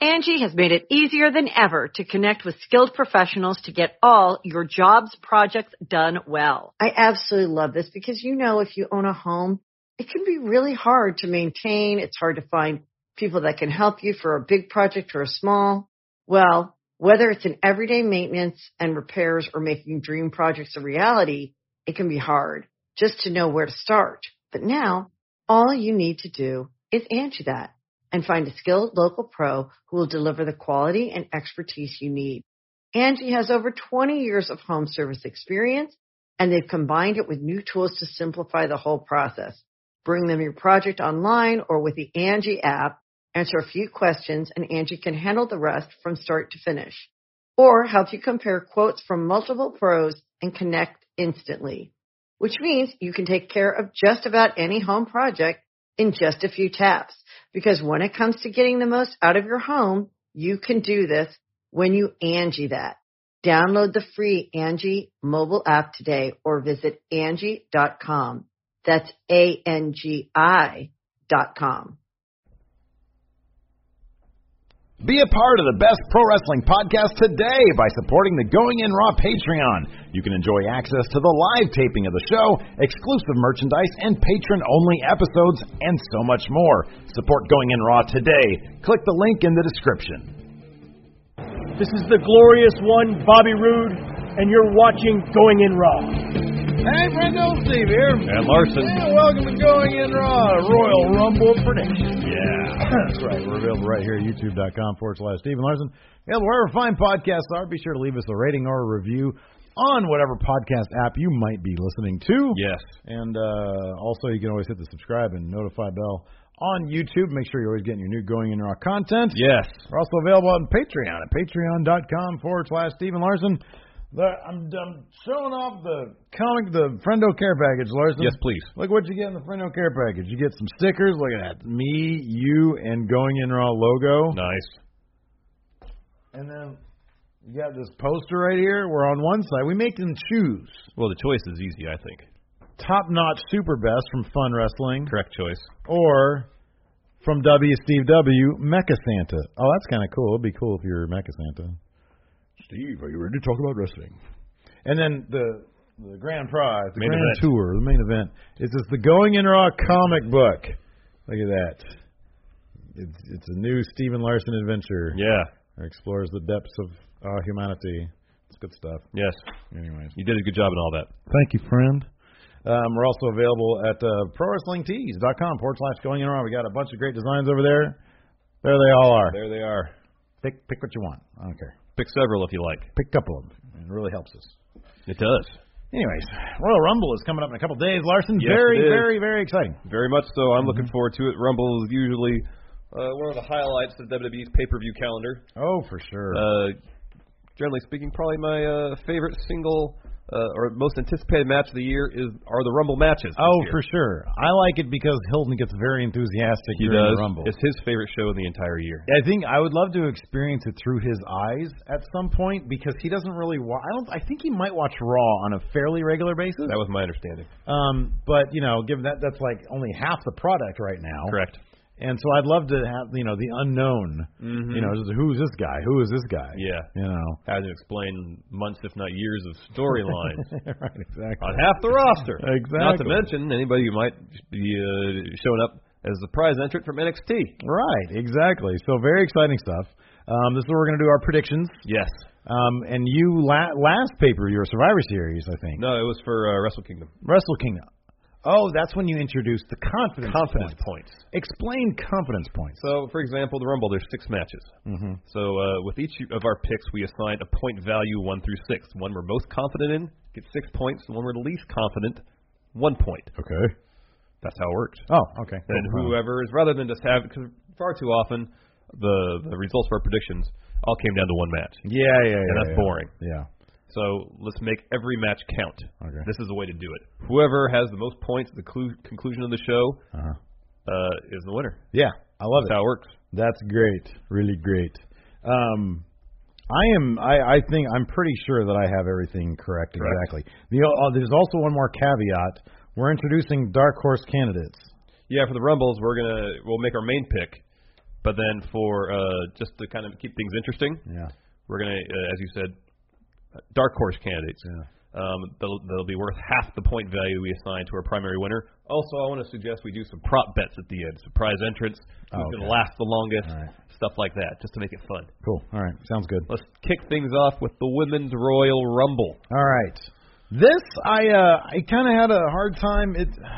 Angie has made it easier than ever to connect with skilled professionals to get all your jobs projects done well. I absolutely love this because, if you own a home, it can be really hard to maintain. It's hard to find people that can help you for a big project or a small. Well, whether it's in everyday maintenance and repairs or making dream projects a reality, it can be hard just to know where to start. But now, all you need to do is Angie that and find a skilled local pro who will deliver the quality and expertise you need. Angie has over 20 years of home service experience, and they've combined it with new tools to simplify the whole process. Bring them your project online or with the Angie app, answer a few questions, and Angie can handle the rest from start to finish. Or help you compare quotes from multiple pros and connect instantly, which means you can take care of just about any home project in just a few taps. Because when it comes to getting the most out of your home, you can do this when you Angie that. Download the free Angie mobile app today or visit Angie.com. That's ANGI.com. Be a part of the best pro wrestling podcast today by supporting the Going In Raw Patreon. You can enjoy access to the live taping of the show, exclusive merchandise, and patron-only episodes, and so much more. Support Going In Raw today. Click the link in the description. This is the glorious one, Bobby Roode, and you're watching Going In Raw. Hey, friendo, Steve here. And Larson. Hey, welcome to Going In Raw, Royal Rumble Prediction. Yeah. That's right. We're available right here at youtube.com/Stephen Larson. Available wherever fine podcasts are. Be sure to leave us a rating or a review on whatever podcast app you might be listening to. Yes. And also, you can always hit the subscribe and notify bell on YouTube. Make sure you're always getting your new Going In Raw content. Yes. We're also available on Patreon at patreon.com/Stephen Larson. I'm showing off the Friendo Care Package, Larson. Yes, please. Look what you get in the Friendo Care Package. You get some stickers. Look at that. Me, you, and Going In Raw logo. Nice. And then you got this poster right here. We're on one side. We make them choose. Well, the choice is easy, I think. Top-notch Super Best from Fun Wrestling. Correct choice. Or from W. Steve W., Mecha Santa. Oh, that's kind of cool. It'd be cool if you were Mecha Santa. Steve, are you ready to talk about wrestling? And then the grand prize, the grand tour, the main event, is this the Going In Raw comic book. Look at that. It's a new Stephen Larson adventure. Yeah. It explores the depths of humanity. It's good stuff. Yes. Anyways. You did a good job in all that. Thank you, friend. We're also available at ProWrestlingTees.com/Going In Raw. We got a bunch of great designs over there. There they all are. There they are. Pick what you want. I don't care. Pick several if you like. Pick a couple of them. It really helps us. It does. Anyways, Royal Rumble is coming up in a couple of days, Larson. Yes, very, very exciting. Very much so. I'm looking forward to it. Rumble is usually one of the highlights of WWE's pay-per-view calendar. Oh, for sure. Generally speaking, probably my favorite single or most anticipated match of the year are the Rumble matches. Oh, for sure. I like it because Hilton gets very enthusiastic during the Rumble. It's his favorite show in the entire year. I think I would love to experience it through his eyes at some point because he doesn't really watch. I think he might watch Raw on a fairly regular basis. That was my understanding. But given that's like only half the product right now. Correct. And so I'd love to have, the unknown. Mm-hmm. Who's this guy? Who is this guy? Yeah. Had to explain months, if not years, of storylines. Right, exactly. On half the roster. Exactly. Not to mention anybody who might be showing up as the prize entrant from NXT. Right, exactly. So very exciting stuff. This is where we're going to do our predictions. Yes. And you, last paper, your Survivor Series, I think. No, it was for Wrestle Kingdom. Wrestle Kingdom. Oh, that's when you introduced the confidence points. Explain confidence points. So, for example, the Rumble, there's 6 matches. Mm-hmm. So, with each of our picks, we assigned a point value 1 through 6. The one we're most confident in gets 6 points. The one we're least confident, 1 point. Okay. That's how it works. Oh, okay. Then whoever is, rather than just have, because far too often the results of our predictions all came down to one match. Yeah. And that's boring. Yeah. So let's make every match count. Okay. This is the way to do it. Whoever has the most points at the conclusion of the show is the winner. Yeah, I love That's it. how it works. That's great. Really great. I think I'm pretty sure that I have everything correct. Exactly. There's also one more caveat. We're introducing dark horse candidates. Yeah, for the Rumbles, we'll make our main pick But then for just to kind of keep things interesting, we're going to, as you said, dark horse candidates. They'll be worth half the point value we assign to our primary winner. Also, I want to suggest we do some prop bets at the end. Surprise entrance, who's going to last the longest, stuff like that, just to make it fun. Cool. All right. Sounds good. Let's kick things off with the Women's Royal Rumble. All right. This, I kind of had a hard time.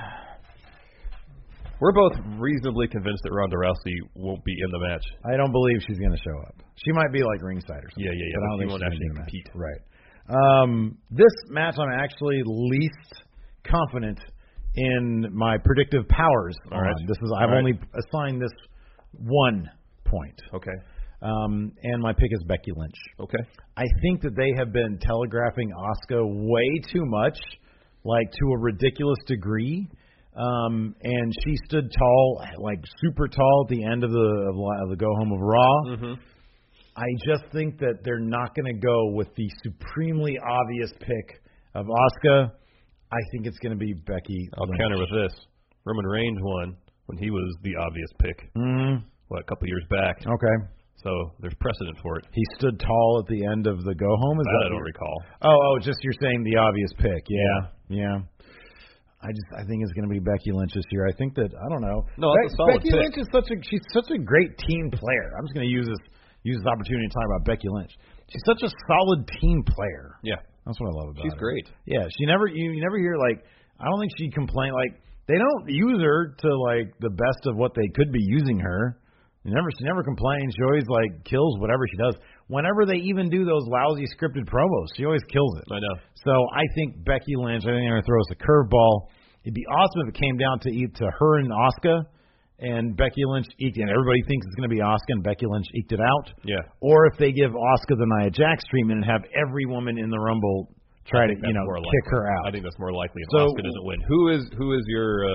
We're both reasonably convinced that Ronda Rousey won't be in the match. I don't believe she's going to show up. She might be like ringside or something. Yeah. But I don't think she won't actually compete. Right. This match, I'm actually least confident in my predictive powers. All right. I've only assigned this 1 point. Okay. And my pick is Becky Lynch. Okay. I think that they have been telegraphing Asuka way too much, like to a ridiculous degree. And she stood tall, like super tall at the end of the go home of Raw. Mm-hmm. I just think that they're not going to go with the supremely obvious pick of Asuka. I think it's going to be Becky I'll Lynch. counter with this. Roman Reigns won when he was the obvious pick. Mm-hmm. A couple years back. Okay. So there's precedent for it. He stood tall at the end of the go home. Is that I don't recall. Oh, just you're saying the obvious pick. Yeah. I think it's going to be Becky Lynch this year. I think that I don't know. No, that's a solid Becky pick. Lynch is she's such a great team player. I'm just going to use this opportunity to talk about Becky Lynch. She's such a solid team player. Yeah, that's what I love about her. She's great. Yeah, you never hear like I don't think she complain like they don't use her to like the best of what they could be using her. She never complains. She always like kills whatever she does. Whenever they even do those lousy scripted promos, she always kills it. I know. So I think Becky Lynch. I think they're gonna throw us a curveball. It'd be awesome if it came down to her and Asuka, and Becky Lynch eked it. And everybody thinks it's gonna be Asuka, and Becky Lynch eked it out. Yeah. Or if they give Asuka the Nia Jax treatment and have every woman in the Rumble try to kick her out. I think that's more likely if Asuka doesn't win. Who is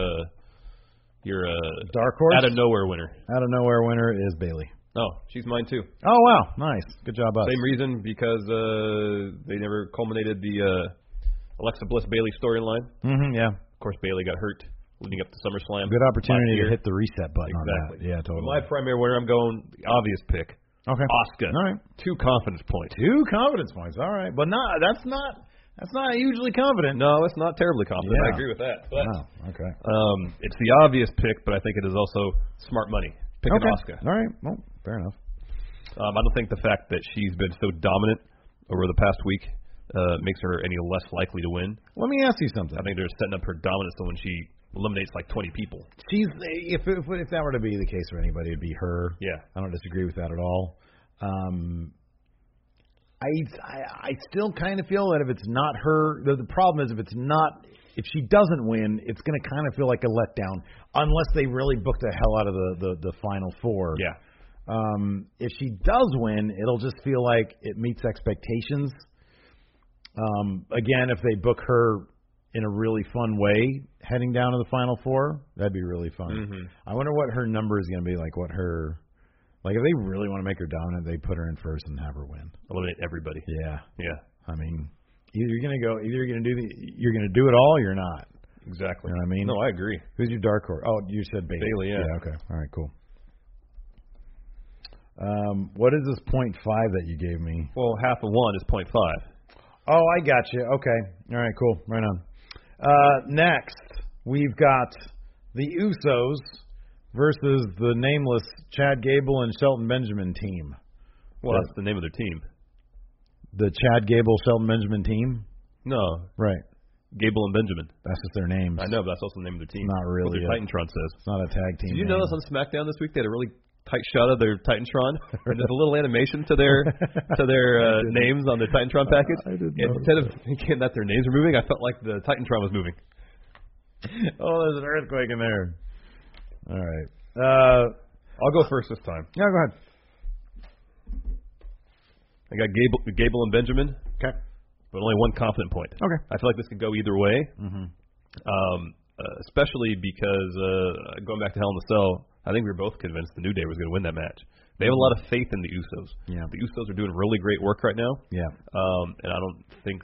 your dark horse out of nowhere winner? Out of nowhere winner is Bayley. Oh, she's mine too. Oh wow, nice, good job, us. Same reason, because they never culminated the Alexa Bliss Bayley storyline. Mm-hmm, yeah. Of course, Bayley got hurt leading up to SummerSlam. Good opportunity to hit the reset button. Exactly. On that. Yeah, totally. My primary winner, I'm going the obvious pick. Okay. Asuka. All right. 2 confidence points. 2 confidence points. All right, but that's not hugely confident. No, it's not terribly confident. Yeah. I agree with that. But, okay. It's the obvious pick, but I think it is also smart money. Picking Asuka. All right. Well, fair enough. I don't think the fact that she's been so dominant over the past week makes her any less likely to win. Let me ask you something. I think they're setting up her dominance so when she eliminates like 20 people. If that were to be the case for anybody, it'd be her. Yeah. I don't disagree with that at all. I still kind of feel that if it's not her, the problem is if she doesn't win, it's going to kind of feel like a letdown unless they really book the hell out of the final 4. Yeah. If she does win, it'll just feel like it meets expectations. Again, if they book her in a really fun way heading down to the final 4, that'd be really fun. Mm-hmm. I wonder what her number is going to be, like if they really want to make her dominant, they put her in first and have her win. Eliminate everybody. Yeah. Yeah. I mean, you're going to do it all or you're not. Exactly. You know what I mean? No, I agree. Who's your dark horse? Oh, you said Bayley. Bayley, yeah. Yeah, okay. All right, cool. What is this 0.5 that you gave me? Well, half of 1 is 0.5. Oh, I got you. Okay. All right, cool. Right on. Next, we've got the Usos versus the nameless Chad Gable and Shelton Benjamin team. Well, that's the name of their team. The Chad Gable, Shelton Benjamin team? No. Right. Gable and Benjamin. That's just their names. I know, but that's also the name of their team. It's not really. What their Titantron says. It's not a tag team. Did you notice on SmackDown this week they had a really tight shot of their Titantron? And there's a little animation to their names on the Titantron package. I didn't and instead of thinking that their names were moving, I felt like the Titantron was moving. Oh, there's an earthquake in there. All right. I'll go first this time. Yeah, go ahead. I got Gable and Benjamin. Okay. But only 1 confident point. Okay. I feel like this could go either way. Mm-hmm. Especially because going back to Hell in a Cell, I think we were both convinced the New Day was going to win that match. They have a lot of faith in the Usos. Yeah. The Usos are doing really great work right now. Yeah. And I don't think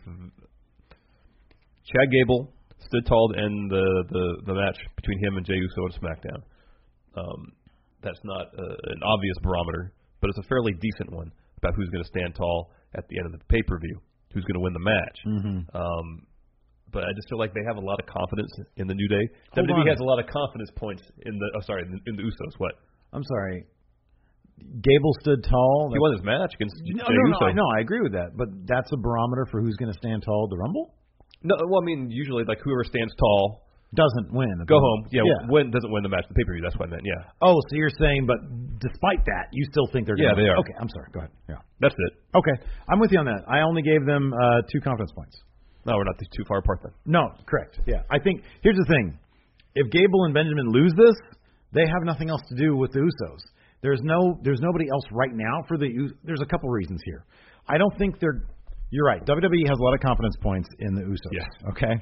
Chad Gable stood tall to end the match between him and Jey Uso on SmackDown. that's not an obvious barometer, but it's a fairly decent one about who's going to stand tall at the end of the pay-per-view, who's going to win the match. But I just feel like they have a lot of confidence in the New Day. WWE has a lot of confidence points in the in the Usos. What? I'm sorry. Gable stood tall. He won his match against Jey Uso. No, I agree with that. But that's a barometer for who's going to stand tall at the Rumble? No, well, I mean, usually, like, whoever stands tall doesn't win. Go home. Yeah, doesn't win the match, the pay-per-view. That's what I meant, yeah. Oh, so you're saying, but despite that, you still think they're going to win? Yeah, they are. Okay, I'm sorry. Go ahead. Yeah. That's it. Okay, I'm with you on that. I only gave them 2 confidence points. No, we're not too far apart then. No, correct. Yeah, I think, here's the thing. If Gable and Benjamin lose this, they have nothing else to do with the Usos. There's nobody else right now for the Usos. There's a couple reasons here. I don't think they're. You're right. WWE has a lot of confidence points in the Usos. Yes. Okay.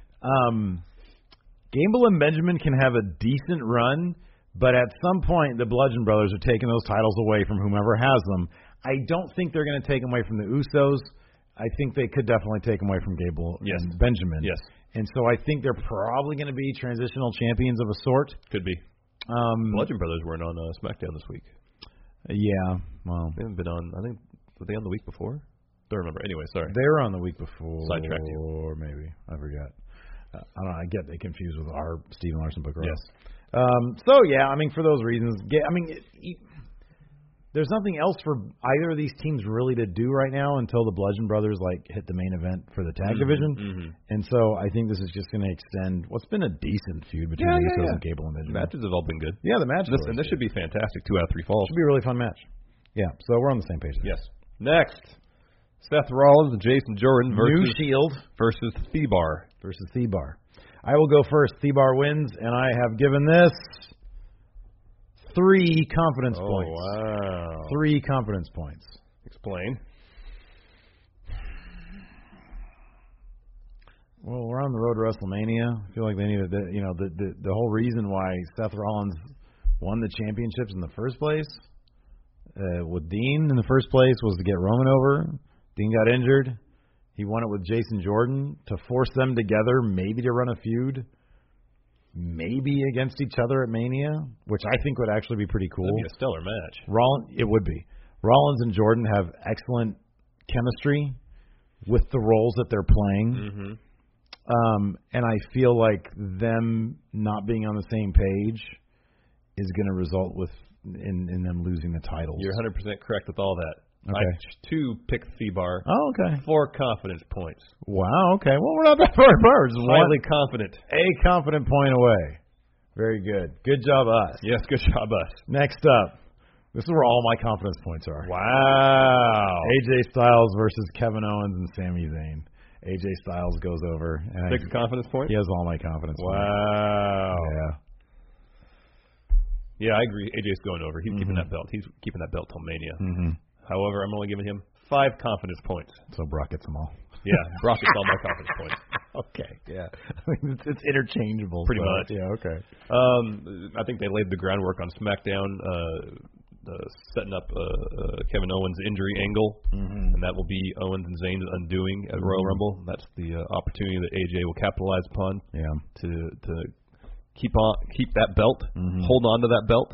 Gable and Benjamin can have a decent run, but at some point the Bludgeon Brothers are taking those titles away from whomever has them. I don't think they're going to take them away from the Usos. I think they could definitely take them away from Gable and Benjamin. Yes. And so I think they're probably going to be transitional champions of a sort. Could be. Bludgeon Brothers weren't on SmackDown this week. Yeah, well. They haven't been on, I think, were they on the week before? Don't remember. Anyway, sorry. They were on the week before. Sidetracked you. Or maybe. I forgot. I don't know. I get they confused with our Stephen Larson book. Yes. So, yeah, I mean, for those reasons, there's nothing else for either of these teams really to do right now until the Bludgeon Brothers hit the main event for the tag division. Mm-hmm. And so I think this is just going to extend what's been a decent feud between Usos and Gable and Benjamin. The matches have all been good. Yeah, the matches. And this should be fantastic. 2 out of 3 falls. Should be a really fun match. Yeah, so we're on the same page there. Yes. Next, Seth Rollins and Jason Jordan versus Shield versus Thebar. I will go first. Thebar wins, and I have given this 3 confidence points. Wow. 3 confidence points. Explain. Well, we're on the road to WrestleMania. I feel like they need the whole reason why Seth Rollins won the championships in the first place with Dean in the first place was to get Roman over. Dean got injured. He won it with Jason Jordan to force them together, maybe to run a feud, maybe against each other at Mania, which I think would actually be pretty cool. That'd be a stellar match. It would be. Rollins and Jordan have excellent chemistry with the roles that they're playing. Mm-hmm. And I feel like them not being on the same page is going to result in them losing the titles. You're 100% correct with all that. Okay. I too pick Thebar. Oh, okay. 4 confidence points. Wow, okay. Well, we're not that far apart. Slightly confident. A confident point away. Very good. Good job, us. Yes, good job, us. Next up. This is where all my confidence points are. Wow. AJ Styles versus Kevin Owens and Sami Zayn. AJ Styles goes over. 6 confidence points? He has all my confidence points. Wow. Yeah. Yeah, I agree. AJ's going over. He's keeping that belt. He's keeping that belt till Mania. Mm-hmm. However, I'm only giving him 5 confidence points. So Brock gets them all. Yeah, Brock gets all my confidence points. Okay, yeah. I mean, it's interchangeable. Pretty much. Yeah, okay. I think they laid the groundwork on SmackDown, setting up Kevin Owens' injury angle, and that will be Owens and Zayn's undoing at Royal Rumble. That's the opportunity that AJ will capitalize upon. Yeah. To keep that belt, hold on to that belt.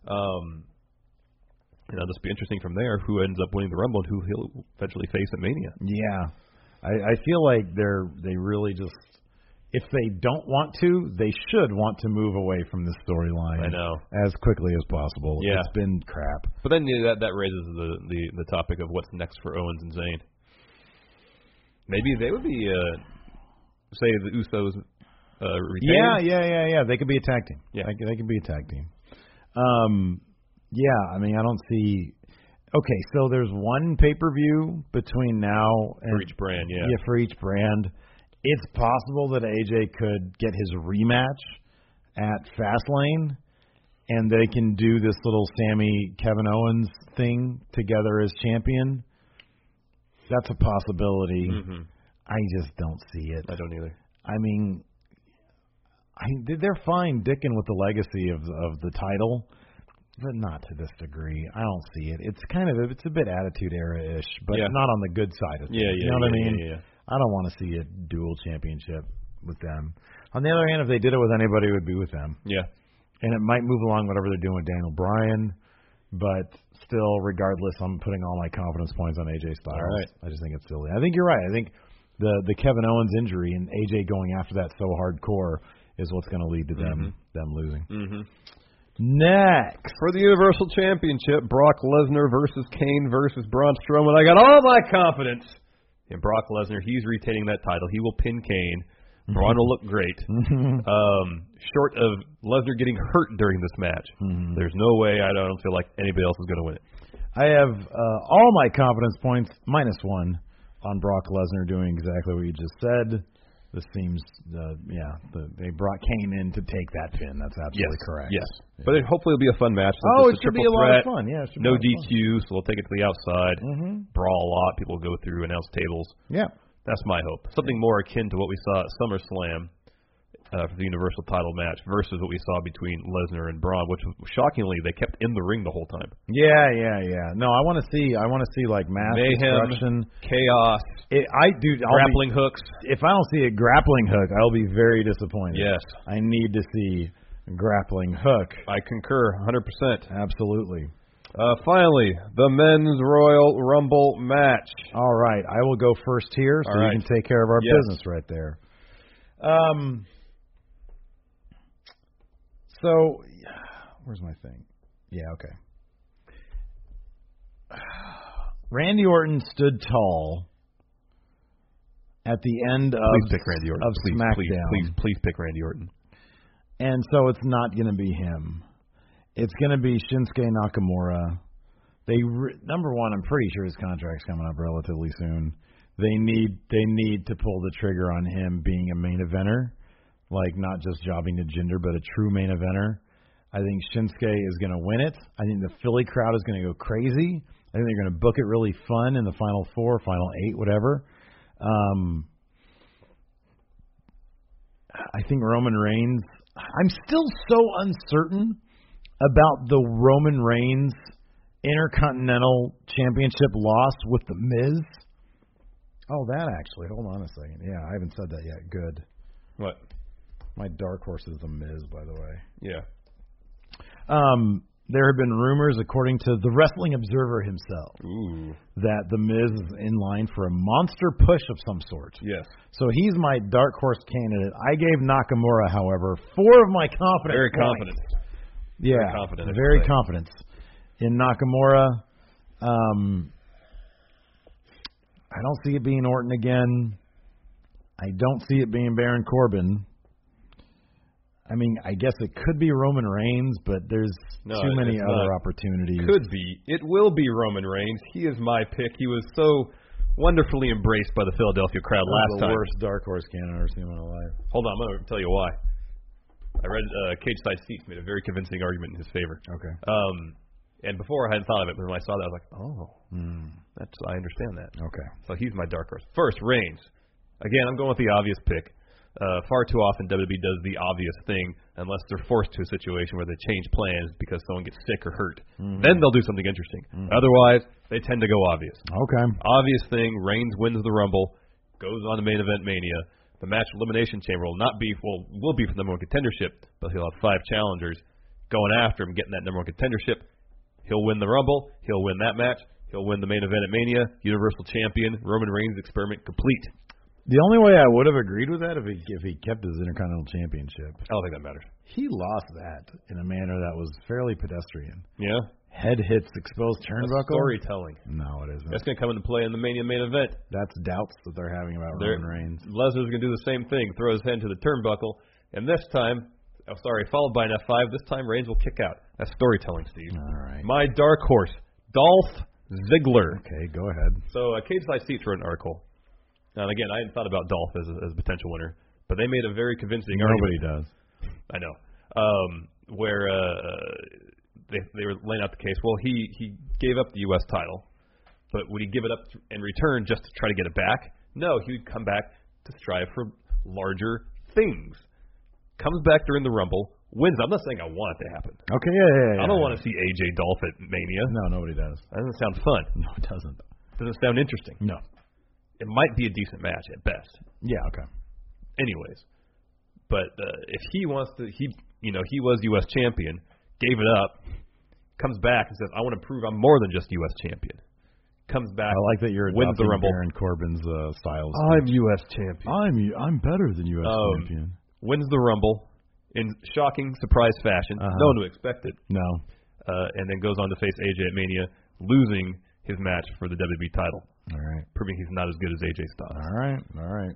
It'll just be interesting from there who ends up winning the Rumble and who he'll eventually face at Mania. Yeah. I feel like they really just, if they don't want to, they should want to move away from this storyline. I know. As quickly as possible. Yeah. It's been crap. But then that raises the topic of what's next for Owens and Zayn. Maybe they would be, say the Usos retain. Yeah. They could be a tag team. Yeah. They could be a tag team. Yeah, I mean, I don't see. Okay, so there's one pay-per-view between now and for each brand, yeah. Yeah, for each brand. It's possible that AJ could get his rematch at Fastlane, and they can do this little Sami Kevin Owens thing together as champion. That's a possibility. Mm-hmm. I just don't see it. I don't either. I mean, they're fine dicking with the legacy of the title. But not to this degree. I don't see it. It's a bit Attitude Era-ish, but not on the good side of things. Yeah, you know what I mean? Yeah. I don't want to see a dual championship with them. On the other hand, if they did it with anybody, it would be with them. Yeah. And it might move along whatever they're doing with Daniel Bryan, but still, regardless, I'm putting all my confidence points on AJ Styles. All right. I just think it's silly. I think you're right. I think the Kevin Owens injury and AJ going after that so hardcore is what's going to lead to them losing. Mm-hmm. Next. For the Universal Championship, Brock Lesnar versus Kane versus Braun Strowman. I got all my confidence in Brock Lesnar. He's retaining that title. He will pin Kane. Braun will look great. Short of Lesnar getting hurt during this match, there's no way, I don't feel like anybody else is going to win it. I have all my confidence points, -1, on Brock Lesnar doing exactly what you just said. This seems, they brought Kane in to take that pin. That's absolutely correct. Yes. But hopefully it'll be a fun match. It should be a lot of fun. Yeah, it should no be DQ, so we'll take it to the outside. Brawl a lot. People will go through announce tables. Yeah. That's my hope. Something more akin to what we saw at SummerSlam for the Universal title match versus what we saw between Lesnar and Braun, which shockingly they kept in the ring the whole time. Yeah. No, I want to see like mass mayhem, destruction, chaos, grappling hooks. If I don't see a grappling hook, I'll be very disappointed. Yes, I need to see a grappling hook. I concur, 100%. Absolutely. Finally, the Men's Royal Rumble match. All right, I will go first here, so you can take care of our business right there. So, where's my thing? Yeah, okay. Randy Orton stood tall at the end of SmackDown. Please pick Randy Orton. And so it's not going to be him. It's going to be Shinsuke Nakamura. Number one, I'm pretty sure his contract's coming up relatively soon. They need to pull the trigger on him being a main eventer, like not just jobbing to Jinder, but a true main eventer. I think Shinsuke is going to win it. I think the Philly crowd is going to go crazy. I think they're going to book it really fun in the Final 4, Final 8, whatever. I think Roman Reigns. I'm still so uncertain about the Roman Reigns Intercontinental Championship loss with The Miz. Oh, that actually. Hold on a second. Yeah, I haven't said that yet. Good. What? My dark horse is The Miz, by the way. Yeah. There have been rumors, according to the Wrestling Observer himself, that The Miz is in line for a monster push of some sort. Yes. So he's my dark horse candidate. I gave Nakamura, however, 4 of my confidence Very points. confident. Yeah, very confident. Very confident in Nakamura. I don't see it being Orton again. I don't see it being Baron Corbin. I mean, I guess it could be Roman Reigns, but there's too many other opportunities. Could be. It will be Roman Reigns. He is my pick. He was so wonderfully embraced by the Philadelphia crowd last time. The worst dark horse candidate I've ever seen in my life. Hold on, I'm going to tell you why. I read Cage Side Seats made a very convincing argument in his favor. Okay. And before I hadn't thought of it, but when I saw that, I was like, I understand that. Okay. So he's my dark horse. First, Reigns. Again, I'm going with the obvious pick. Far too often WWE does the obvious thing unless they're forced to a situation where they change plans because someone gets sick or hurt. Then they'll do something interesting. Otherwise, they tend to go obvious. Okay. Obvious thing, Reigns wins the Rumble, goes on to main event Mania. The match elimination chamber will be for the number one contendership, but he'll have 5 challengers going after him, getting that number one contendership. He'll win the Rumble. He'll win that match. He'll win the main event at Mania. Universal Champion. Roman Reigns experiment complete. The only way I would have agreed with that if he kept his Intercontinental Championship. I don't think that matters. He lost that in a manner that was fairly pedestrian. Yeah? Head hits exposed turnbuckle. Storytelling. No, it isn't. That's going to come into play in the Mania main event. That's doubts that they're having about Roman Reigns. Lesnar's going to do the same thing, throw his head into the turnbuckle, and this time, followed by an F5, this time Reigns will kick out. That's storytelling, Steve. All right. My dark horse, Dolph Ziggler. Okay, go ahead. So, Cage Side Seats wrote an article. And again, I hadn't thought about Dolph as a potential winner, but they made a very convincing argument. Nobody does. I know. Where they were laying out the case. Well, he gave up the U.S. title, but would he give it up in return just to try to get it back? No, he would come back to strive for larger things. Comes back during the Rumble, wins. I'm not saying I want it to happen. Okay, yeah. I don't want to see AJ Dolph at Mania. No, nobody does. That doesn't sound fun. No, it doesn't. Doesn't sound interesting. No. It might be a decent match at best. Yeah, okay. Anyways, but if he wants to, he was U.S. champion, gave it up, comes back and says, I want to prove I'm more than just U.S. champion. Comes back. I like that you're wins the Rumble. Baron Corbin's style. I'm U.S. champion. I'm better than U.S. champion. Wins the Rumble in shocking surprise fashion. No one would expect it. No. And then goes on to face AJ at Mania, losing his match for the WWE title. All right. Proving he's not as good as AJ Styles. All right.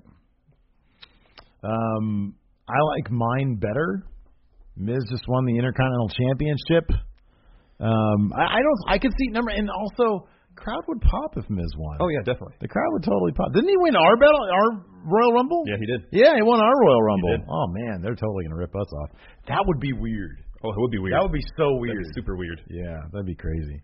I like mine better. Miz just won the Intercontinental Championship. I could see number, and also crowd would pop if Miz won. Oh yeah, definitely. The crowd would totally pop. Didn't he win our Royal Rumble? Yeah, he did. Yeah, he won our Royal Rumble. He did. Oh man, they're totally gonna rip us off. That would be weird. Oh, it would be weird. That would be so weird. That'd be super weird. Yeah, that'd be crazy.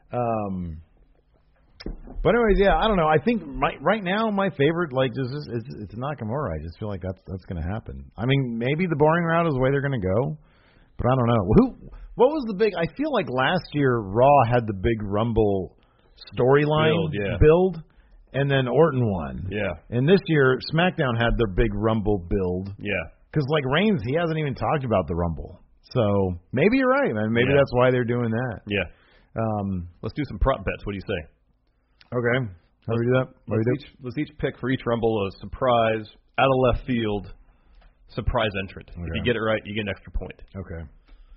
But anyways, yeah, I don't know. I think right now my favorite, it's Nakamura. I just feel like that's going to happen. I mean, maybe the boring route is the way they're going to go, but I don't know. What was the big? I feel like last year Raw had the big Rumble storyline build, and then Orton won. Yeah. And this year SmackDown had their big Rumble build. Yeah. Because Reigns, he hasn't even talked about the Rumble. So maybe you're right, man. Maybe that's why they're doing that. Yeah. Let's do some prop bets. What do you say? Okay. How do we do that? Let's each pick for each Rumble a surprise, out of left field, surprise entrant. Okay. If you get it right, you get an extra point. Okay.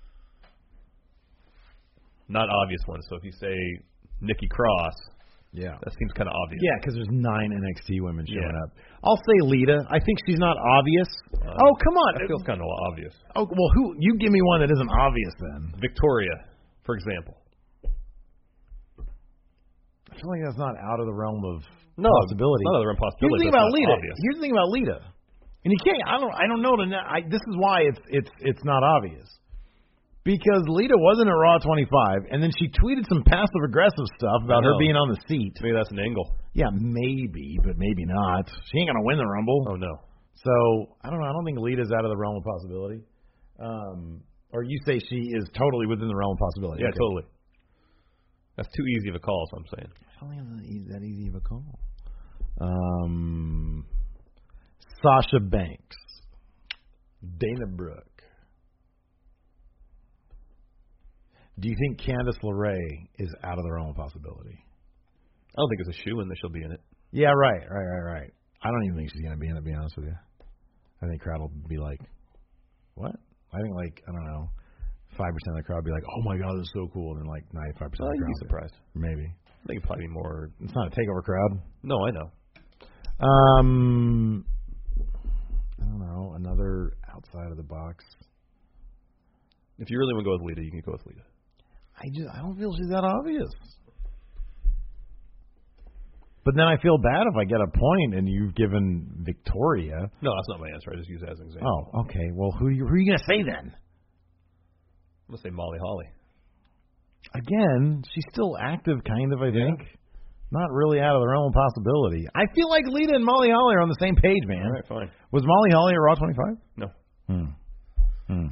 Not obvious ones. So if you say Nikki Cross, that seems kind of obvious. Yeah, because there's 9 NXT women showing up. I'll say Lita. I think she's not obvious. Come on. That feels kind of obvious. Oh, well, you give me one that isn't obvious then. Victoria, for example. I feel like that's not out of the realm of possibility. Not out of the realm of possibility. Here's the thing about Lita. And you can't. I don't know. This is why it's not obvious. Because Lita wasn't at Raw 25, and then she tweeted some passive aggressive stuff about her being on the seat. Maybe that's an angle. Yeah, maybe, but maybe not. She ain't gonna win the Rumble. Oh no. So I don't know. I don't think Lita's out of the realm of possibility. Or you say she is totally within the realm of possibility. Yeah, totally. That's too easy of a call, is what I'm saying. I don't think it's that easy of a call. Sasha Banks. Dana Brooke. Do you think Candice LeRae is out of the realm of possibility? I don't think it's a shoo-in that she'll be in it. Yeah, right. I don't even think she's going to be in it, to be honest with you. I think crowd will be like, what? I think, I don't know, 5% of the crowd will be like, oh my God, this is so cool. And then 95% of the crowd. You'd be surprised. Maybe. I think it'd probably be more. It's not a takeover crowd. No, I know. I don't know, another outside of the box. If you really want to go with Lita, you can go with Lita. I don't feel she's that obvious. But then I feel bad if I get a point and you've given Victoria. No, that's not my answer. I just use it as an example. Oh, okay. Well, who are you going to say then? I'm going to say Molly Holly. Again, she's still active, kind of, I think. Not really out of the realm of possibility. I feel like Lita and Molly Holly are on the same page, man. All right, fine. Was Molly Holly at Raw 25? No.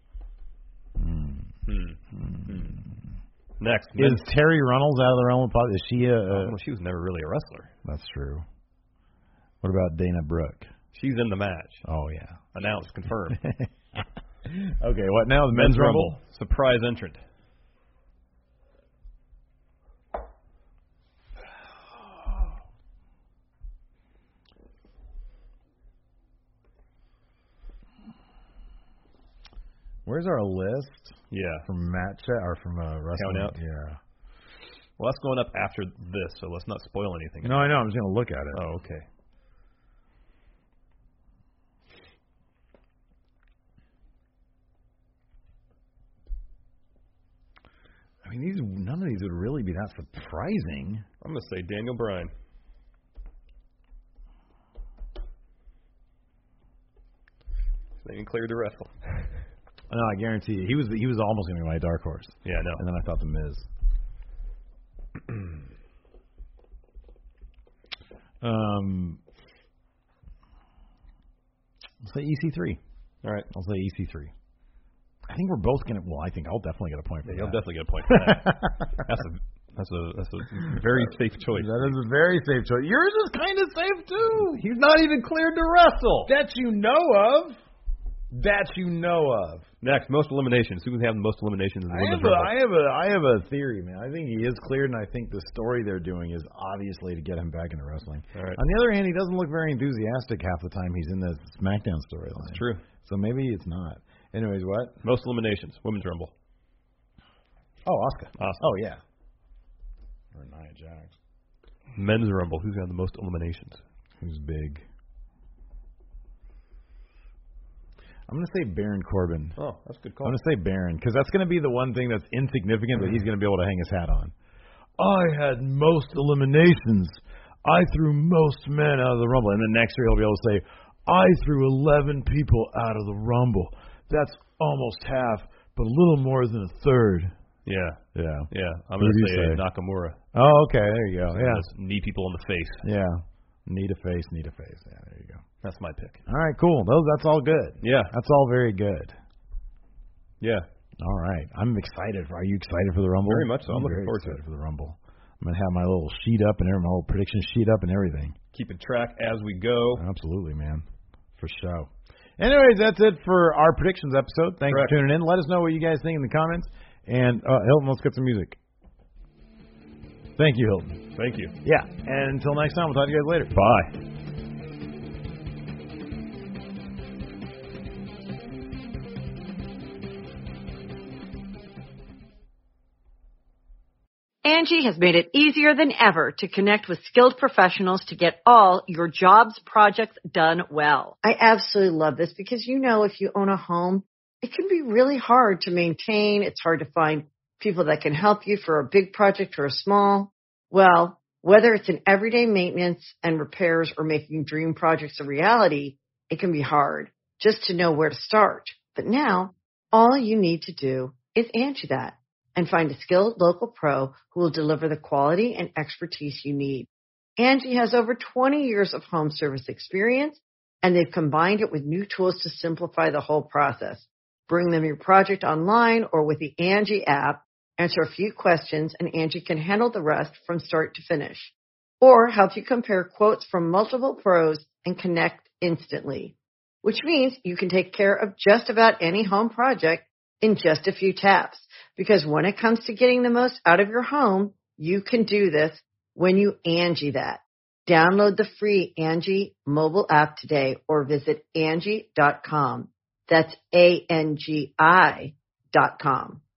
Next. Is Terry Runnels out of the realm of possibility? Is she well, she was never really a wrestler. That's true. What about Dana Brooke? She's in the match. Oh, yeah. Announced, confirmed. Okay, what now? The men's Rumble? Surprise entrant. Where's our list? Yeah. From Matt Chat or from Wrestling? Count out? Yeah. Well, that's going up after this, so let's not spoil anything. No, I know. I'm just going to look at it. Oh, okay. I mean, none of these would really be that surprising. I'm going to say Daniel Bryan. They didn't clear to wrestle. No, I guarantee you. He was almost going to be my dark horse. Yeah, I know. And then I thought The Miz. I'll say EC3. All right. I'll say EC3. I think we're both going to... Well, I think I'll definitely get a point for that. You'll definitely get a point for that. That's a very safe choice. That is a very safe choice. Yours is kind of safe, too. He's not even cleared to wrestle. That you know of. Next, most eliminations. Who can have the most eliminations in the Women's Rumble? I have a theory, man. I think he is cleared, and I think the story they're doing is obviously to get him back into wrestling. All right. On the other hand, he doesn't look very enthusiastic half the time he's in the SmackDown storyline. That's true. So maybe it's not. Anyways, what? Most eliminations. Women's Rumble. Oh, Asuka. Oh, yeah. Or Nia Jax. Men's Rumble. Who's got the most eliminations? Who's big? I'm going to say Baron Corbin. Oh, that's a good call. I'm going to say Baron, because that's going to be the one thing that's insignificant that he's going to be able to hang his hat on. I had most eliminations. I threw most men out of the Rumble. And then next year he'll be able to say, I threw 11 people out of the Rumble. That's almost half, but a little more than a third. Yeah. Yeah. I'm going to say Nakamura. Oh, okay. There you go. Yeah. Knee people in the face. Yeah. Need a face. Yeah, there you go. That's my pick. All right, cool. That's all good. Yeah. That's all very good. Yeah. All right. I'm excited. Are you excited for the Rumble? Very much so. I'm looking very forward excited to it. for the Rumble. I'm going to have my little sheet up and my little prediction sheet up and everything. Keeping track as we go. Absolutely, man. For sure. Anyways, that's it for our predictions episode. Thanks for tuning in. Let us know what you guys think in the comments. And Hilton, let's get some music. Thank you, Hilton. Thank you. Yeah. And until next time, we'll talk to you guys later. Bye. Angie has made it easier than ever to connect with skilled professionals to get all your jobs projects done well. I absolutely love this because, if you own a home, it can be really hard to maintain. It's hard to find people that can help you for a big project or a small. Well, whether it's in everyday maintenance and repairs or making dream projects a reality, it can be hard just to know where to start. But now, all you need to do is Angie that and find a skilled local pro who will deliver the quality and expertise you need. Angie has over 20 years of home service experience, and they've combined it with new tools to simplify the whole process. Bring them your project online or with the Angie app, answer a few questions, and Angie can handle the rest from start to finish. Or help you compare quotes from multiple pros and connect instantly, which means you can take care of just about any home project in just a few taps. Because when it comes to getting the most out of your home, you can do this when you Angie that. Download the free Angie mobile app today or visit Angie.com. That's ANGI.com.